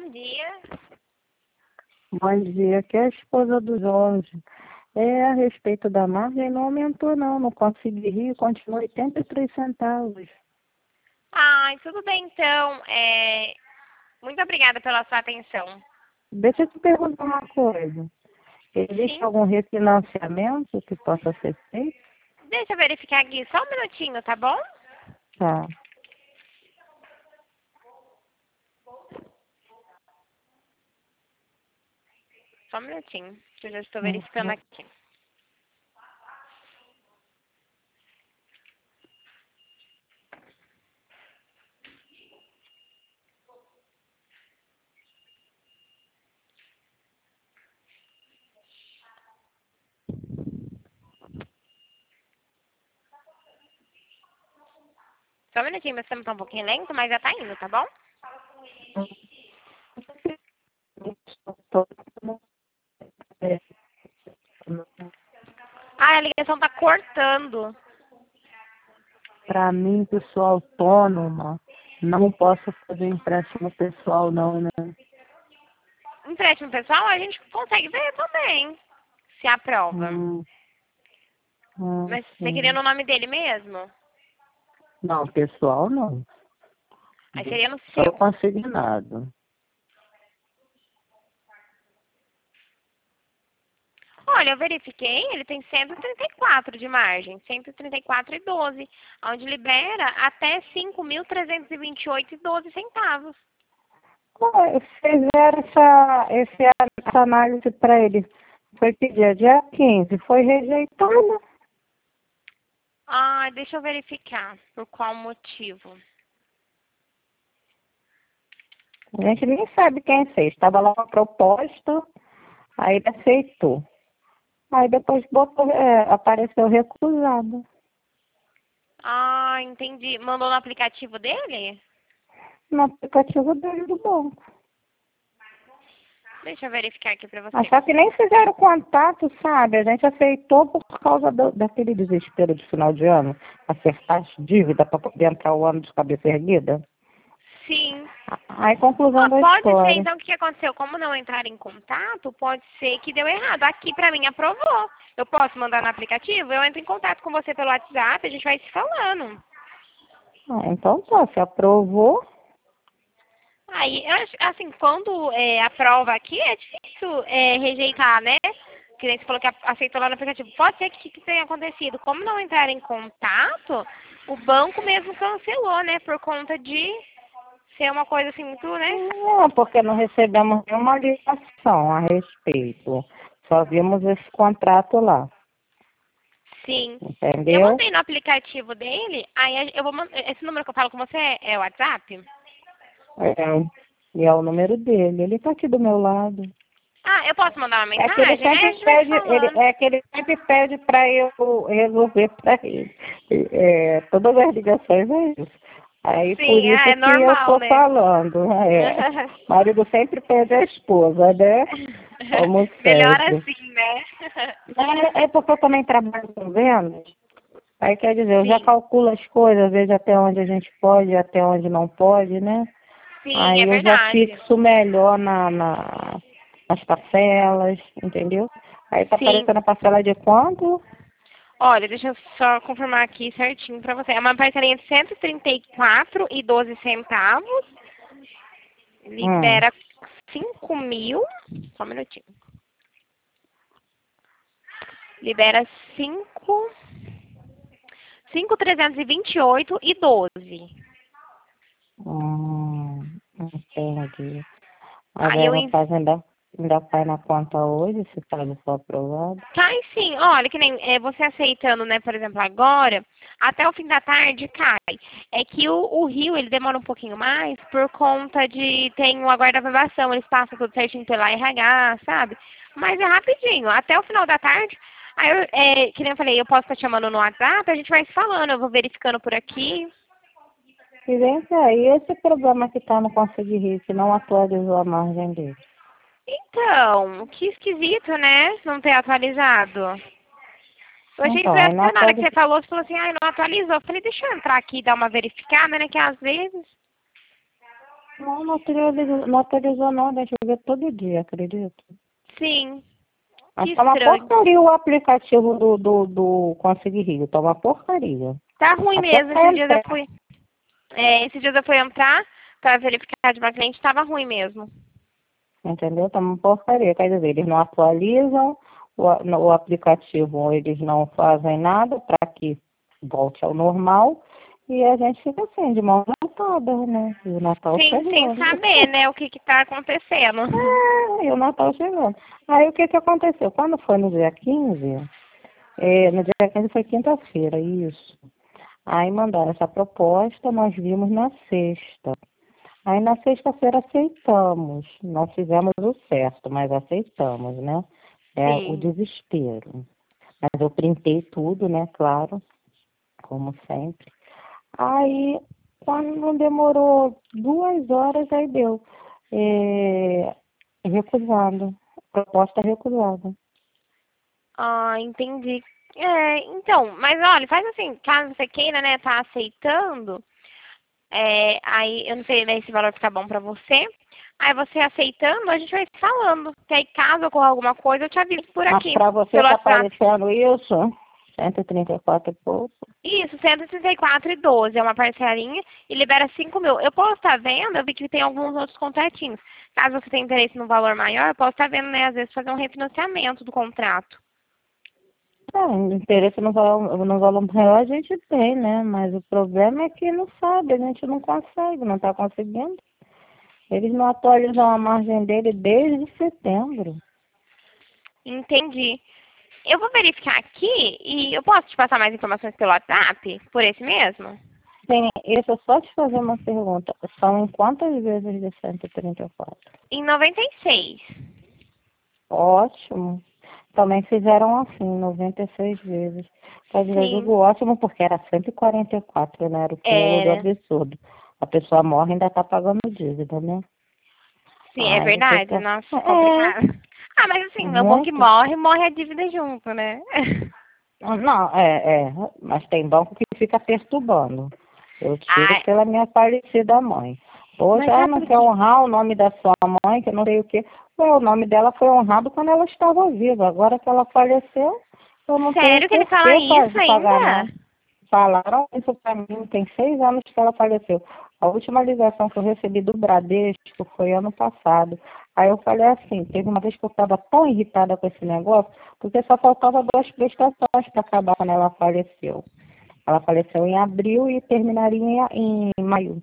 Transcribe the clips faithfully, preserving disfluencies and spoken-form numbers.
bom dia. Bom dia, aqui é a esposa do Jorge. É, a respeito da margem não aumentou não, não consegui rir, continua oitenta e três centavos. Ai, tudo bem então. É... Muito obrigada pela sua atenção. Deixa eu te perguntar uma coisa. Existe Sim. algum refinanciamento que possa ser feito? Deixa eu verificar aqui só um minutinho, tá bom? Tá. Só um minutinho, que eu já estou verificando Uhum. aqui. Só um minutinho, meu sistema tá um pouquinho lento, mas já tá indo, tá bom? Ah, a ligação tá cortando. Para mim, que sou autônoma, não posso fazer empréstimo pessoal não, né? Empréstimo pessoal, a gente consegue ver também, se aprova. Hum, hum, Mas você queria sim. no nome dele mesmo? Não, pessoal não. Aí seria no Só seu. consignado. Olha, eu verifiquei, ele tem cento e trinta e quatro de margem, cento e trinta e quatro e doze, onde libera até cinco mil trezentos e vinte e oito e doze centavos. Pô, fizeram essa, esse, essa análise para ele. Foi pedir dia quinze, foi rejeitada. Ah, deixa eu verificar por qual motivo. A gente nem sabe quem fez. Estava lá uma proposta, aí ele aceitou. Aí depois botou, é, apareceu recusado. Ah, entendi. Mandou no aplicativo dele? No aplicativo dele do banco. Deixa eu verificar aqui pra Mas você. só que nem fizeram contato, sabe? A gente aceitou por causa do, daquele desespero de final de ano. Acertar as dívidas para poder entrar o ano de cabeça erguida. Sim. Aí, conclusão Ah, da pode ser, história. então, o que aconteceu? Como não entrar em contato, pode ser que deu errado. Aqui, pra mim, aprovou. Eu posso mandar no aplicativo? Eu entro em contato com você pelo WhatsApp, a gente vai se falando. Ah, então tá, se aprovou. Aí, eu acho- assim, quando é, aprova aqui, é difícil é, rejeitar, né? Que nem você falou que a- aceitou lá no aplicativo. Pode ser que, que tenha acontecido. Como não entrar em contato, o banco mesmo cancelou, né? Por conta de ser uma coisa assim muito, né? Não, porque não recebemos nenhuma ligação a respeito. Só vimos esse contrato lá, Sim. Eu entendeu? mandei no aplicativo dele, aí a- eu vou mandar. Esse número que eu falo com você é é o WhatsApp? É, e é o número dele. Ele tá aqui do meu lado. Ah, eu posso mandar uma É que ele mensagem? É, a sempre gente vai se pede, ele, falando. é que ele sempre pede para eu resolver para ele. É, todas as ligações é isso. Aí por Sim, isso é, é que eu normal, estou né? falando. É. O marido sempre pede a esposa, né? Como Melhor sempre. assim, né? É, é porque eu também trabalho com vendas. Aí quer dizer, eu já Sim, calculo as coisas, vejo até onde a gente pode, até onde não pode, né? sim, é Aí eu já verdade. fixo melhor na, na, nas parcelas, entendeu? Aí tá Sim. aparecendo a parcela de quanto? Olha, deixa eu só confirmar aqui certinho pra você. É uma parcelinha de cento e trinta e quatro e doze centavos. Hum. Libera cinco mil. Só um minutinho. Libera cinco. cinco trezentos e vinte e oito e doze. Hum, entendi. Mas Aí aí eu no envio. caso ainda, ainda cai na conta hoje, se caso for aprovado. Cai sim, olha, que nem é, você aceitando, né, por exemplo, agora, até o fim da tarde cai. É que o, o Rio, ele demora um pouquinho mais por conta de, tem o aguarda aprovação, eles passam tudo certinho pela R H, sabe? Mas é rapidinho, até o final da tarde. Aí, eu, é, que nem eu falei, eu posso estar te chamando no WhatsApp, a gente vai se falando, eu vou verificando por aqui. E vem cá, e esse problema que tá no Conselho Rio, que não atualizou a margem dele? Então, que esquisito, né, não ter atualizado. Eu achei Então, aí não estranho na hora que atualizou. você falou, você falou assim, ai, não atualizou. Eu falei, deixa eu entrar aqui e dar uma verificada, né, que às vezes... Não, não autorizou, não autorizou não, deixa eu ver todo dia, acredito. Sim, que Mas tá uma estranho. porcaria o aplicativo do, do, do Conseguir Rio, tá uma porcaria. Tá ruim Até mesmo. pra Esses dias eu entrar, fui. É, esses dias eu fui entrar pra verificar de uma cliente, tava ruim mesmo. entendeu? Tá uma porcaria, quer dizer, eles não atualizam o, a- no- o aplicativo, eles não fazem nada para que volte ao normal e a gente fica assim, de mãos atadas, né? E o Natal Sim, sem chegando. saber, né, o que que tá acontecendo. É, e o Natal chegando. Aí o que que aconteceu? Quando foi no dia quinze, é, no dia quinze foi quinta-feira, isso. Aí mandaram essa proposta, nós vimos na sexta. Aí na sexta-feira aceitamos. Não fizemos o certo, mas aceitamos, né? É o Sim. desespero. Mas eu printei tudo, né? Claro, como sempre. Aí, quando não demorou duas horas, aí deu. É, recusado. Proposta recusada. Ah, entendi. É, então, mas olha, faz assim, caso você queira, né, tá aceitando, é, aí eu não sei, né, esse valor fica bom pra você. Aí você aceitando, a gente vai se falando. Que aí caso ocorra alguma coisa, eu te aviso por Mas aqui, para você pelo tá WhatsApp. aparecendo isso? cento e trinta e quatro e pouco. Isso, cento e trinta e quatro e doze é uma parcelinha e libera cinco mil. Eu posso estar vendo, eu vi que tem alguns outros contratinhos. Caso você tenha interesse no valor maior, eu posso estar vendo, né, às vezes fazer um refinanciamento do contrato. É, interesse no valor, no valor maior a gente tem, né? Mas o problema é que não sabe, a gente não consegue, não está conseguindo. Eles não atualizam a margem dele desde setembro. Entendi. Eu vou verificar aqui e eu posso te passar mais informações pelo WhatsApp, por esse mesmo? Tem, deixa eu só te fazer uma pergunta. São em quantas vezes de cento e trinta e quatro? Em noventa e seis. Ótimo. Também fizeram assim, noventa e seis vezes. Quer dizer, eu digo Sim. ótimo porque era cento e quarenta e quatro, né? Era o cúmulo do Era. absurdo. A pessoa morre e ainda está pagando dívida, né? Sim, é Aí verdade. fica. Nossa, É, complicado. Ah, mas assim, é bom que muito. morre, morre a dívida junto, né? Não, é, é, mas tem banco que fica perturbando. Eu tiro Ah, pela minha falecida mãe. Hoje, mas ah, sabe não por quer quê? honrar o nome da sua mãe, que eu não sei o quê. Ué, o nome dela foi honrado quando ela estava viva. Agora que ela faleceu, eu não tenho Sério que ele por fala que pa- isso pagar, ainda? não. Falaram isso para mim, tem seis anos que ela faleceu. A última ligação que eu recebi do Bradesco foi ano passado. Aí eu falei assim, teve uma vez que eu estava tão irritada com esse negócio, porque só faltava duas prestações para acabar quando ela faleceu. Ela faleceu em abril e terminaria em, em maio.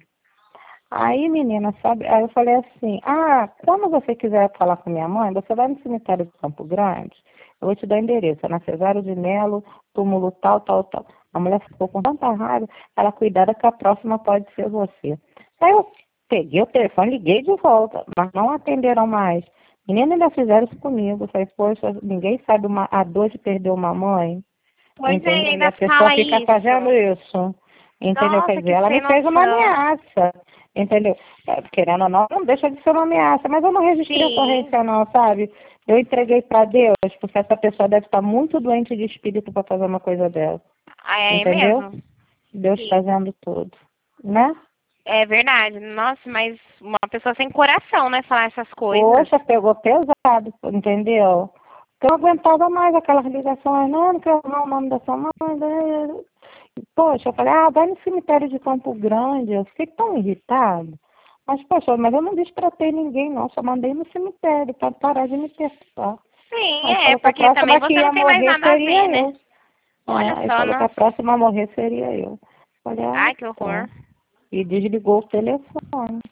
Aí, menina, sabe? Aí eu falei assim, ah, quando você quiser falar com minha mãe, você vai no cemitério de Campo Grande, eu vou te dar o endereço, é na Cesário de Melo, túmulo tal, tal, tal. A mulher ficou com tanta raiva, ela cuidada que a próxima pode ser você. Aí eu peguei o telefone, liguei de volta, mas não atenderam mais. Menina, ainda fizeram isso comigo. Eu falei, poxa, ninguém sabe uma, a dor de perder uma mãe. Pois é, ele Entendeu? E ainda a pessoa fala fica fazendo isso. isso. Entendeu? Quer Nossa, dizer, que ela sem me fez uma noção. ameaça. Entendeu? É, querendo ou não, não deixa de ser uma ameaça. Mas eu não registrei Sim. ocorrência, não, sabe? Eu entreguei para Deus, porque essa pessoa deve estar muito doente de espírito para fazer uma coisa dessa. Ah, é Entendeu? mesmo? Deus Sim. fazendo tudo. Né? É verdade. Nossa, mas uma pessoa sem coração, né, falar essas coisas. Poxa, pegou pesado, entendeu? Eu não aguentava mais aquelas ligações, não, não quero não, o nome da sua mãe. né? Poxa, eu falei, ah, vai no cemitério de Campo Grande. Eu fiquei tão irritada. Mas, poxa, mas eu não destratei ninguém, não. Só mandei no cemitério para parar de me perturbar. Sim, Aí é, falou que a porque também próxima que você não ia tem mais morrer nada a ver, seria né? eu. É, Olha aí só, falou que a nossa. próxima a morrer seria eu. Falei, ah, Ai, que horror. tá. E desligou o telefone.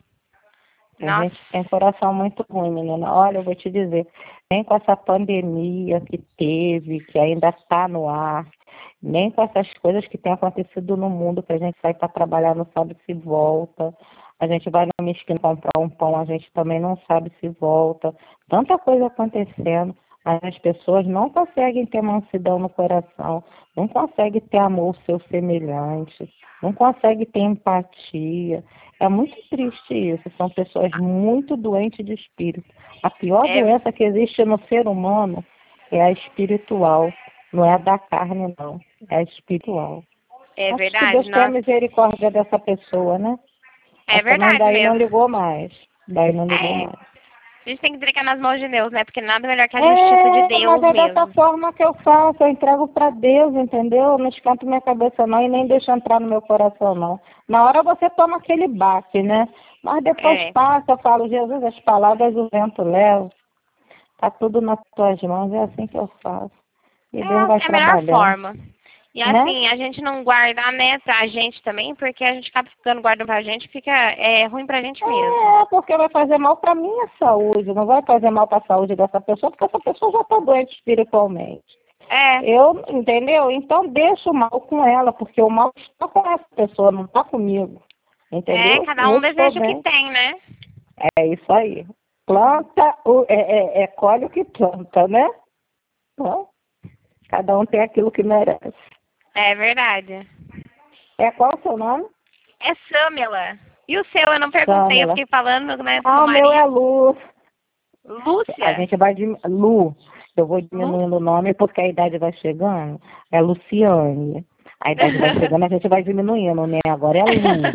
A Nossa. gente tem coração muito ruim, menina. Olha, eu vou te dizer, nem com essa pandemia que teve, que ainda está no ar, nem com essas coisas que têm acontecido no mundo, que a gente sai para trabalhar, não sabe se volta. A gente vai na esquina comprar um pão, a gente também não sabe se volta. Tanta coisa acontecendo. As pessoas não conseguem ter mansidão no coração, não conseguem ter amor ao seu semelhante, não conseguem ter empatia. É muito triste isso. São pessoas muito doentes de espírito. A pior É, doença que existe no ser humano é a espiritual. Não é a da carne, não. É a espiritual. é Acho que verdade, Deus tenha nossa. misericórdia dessa pessoa, né? É Mas também verdade daí não mesmo. ligou mais. Daí não ligou É, mais. a gente tem que entregar nas mãos de Deus, né? Porque nada melhor que a justiça de É, mas Deus é dessa mesmo. forma que eu faço, eu entrego para Deus, entendeu? Eu não esquento minha cabeça não e nem deixo entrar no meu coração não. Na hora você toma aquele baque, né? Mas depois É. passa, eu falo, Jesus, as palavras o vento leva, tá tudo nas tuas mãos, é assim que eu faço. E Deus vai É, é a melhor trabalhando, forma. E né? assim, a gente não guardar, né, pra gente também, porque a gente acaba ficando guardando pra gente, fica é, ruim pra gente mesmo. É, porque vai fazer mal para minha saúde, não vai fazer mal para a saúde dessa pessoa, porque essa pessoa já está doente espiritualmente. É, Eu, entendeu? Então deixa o mal com ela, porque o mal está com essa pessoa, não está comigo. é, Entendeu? cada Eu um estou deseja o que bem. tem, né? É isso aí. Planta, o, é, é, é colhe o que planta, né? Então, cada um tem aquilo que merece. É verdade. É qual o seu nome? É Samela. E o seu, eu não perguntei, eu Samela. fiquei falando, né, do seu Ah, o meu é marido. Lu. A Lúcia? gente vai dim- Lu, eu vou Lu? diminuindo o nome porque a idade vai chegando. É Luciane. A idade vai chegando, a gente vai diminuindo, né? Agora é Lu.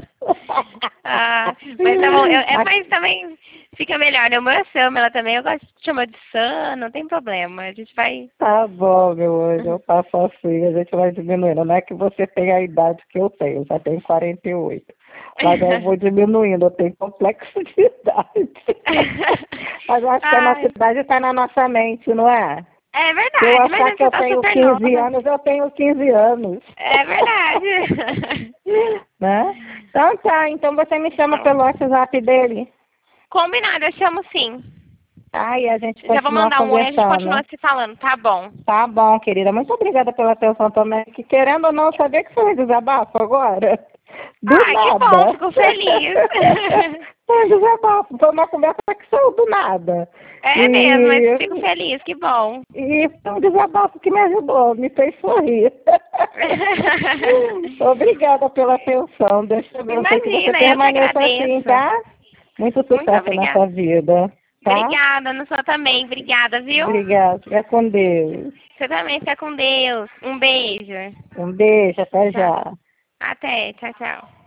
Ah, mas tá bom. Eu, é, Mas mas também fica melhor, né? O meu é Samela também. Eu gosto de chamar de Sam, não tem problema. A gente vai. tá bom, meu anjo, eu faço assim, a gente vai diminuindo. Não é que você tenha a idade que eu tenho, eu já tenho quarenta e oito. Mas eu vou diminuindo, eu tenho complexo de idade. Mas eu acho que a nossa Ai, idade está na nossa mente, não é? é Se eu verdade, mas achar que você eu tá tenho super quinze nova. anos, eu tenho quinze anos. É verdade. Né? Então tá, então você me chama Então, pelo WhatsApp dele. combinado, eu chamo sim. Aí a gente Já vou continua mandar um oi e a gente conversando. continua se falando, tá bom. Tá bom, querida. Muito obrigada pela atenção também. Que querendo ou não, sabia que você vai desabafo agora? Do Ai, que bom, nada. fico feliz. Foi um desabafo. Foi uma conversa que saiu do nada. É mesmo, mas fico E, feliz, que bom. e foi um desabafo que me ajudou, me fez sorrir. Obrigada pela atenção. Deus te abençoe. Que você Imagina, eu que permaneça assim, agradeço. tá? Muito Muito sucesso obrigada. nessa vida, tá? Obrigada, no senhor também. Obrigada, viu? Obrigada. Fica com Deus. Você também fica com Deus. Um beijo. Um beijo. Até Tchau. já. Até. Tchau, tchau.